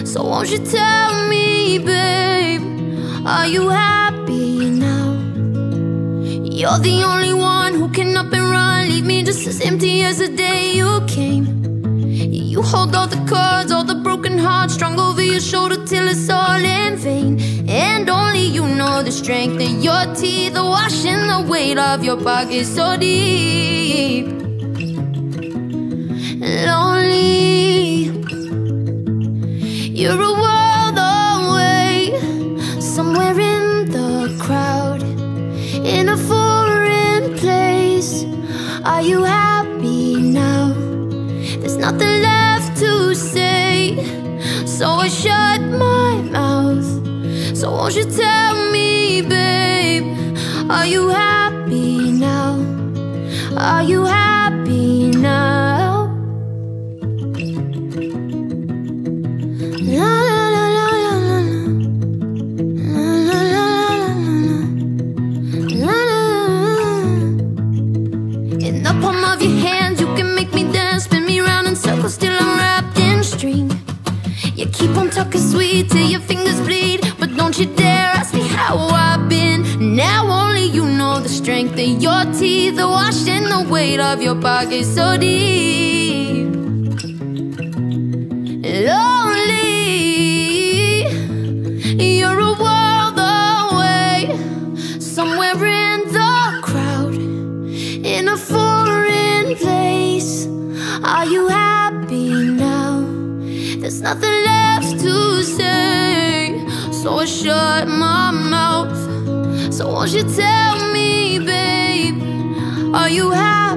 So won't you tell me, babe, are you happy now? You're the only one who can up and run, leave me just as empty as the day you came. You hold all the cards, all the broken hearts strung over your shoulder till it's all in vain. And only you know the strength of your teeth are washing the weight of your pockets so deep. Lonely, you're a world away, somewhere in the crowd, in a foreign place. Are you happy now? There's nothing left to say, so I shut my mouth. So won't you tell me, babe, are you happy now? Are you happy now? La la la la la la la la la la la. In the palm of your hands, you can make me dance, spin me round in circles till I'm wrapped in string. You keep on talking sweet till your fingers bleed, but don't you dare ask me how I've been. Now only you know the strength of your teeth are washing the weight of your pockets so deep. Lonely, you're a world away, somewhere in the crowd, in a foreign place. Are you happy now? There's nothing left to say, so I shut my mouth. So won't you tell me, babe, are you happy?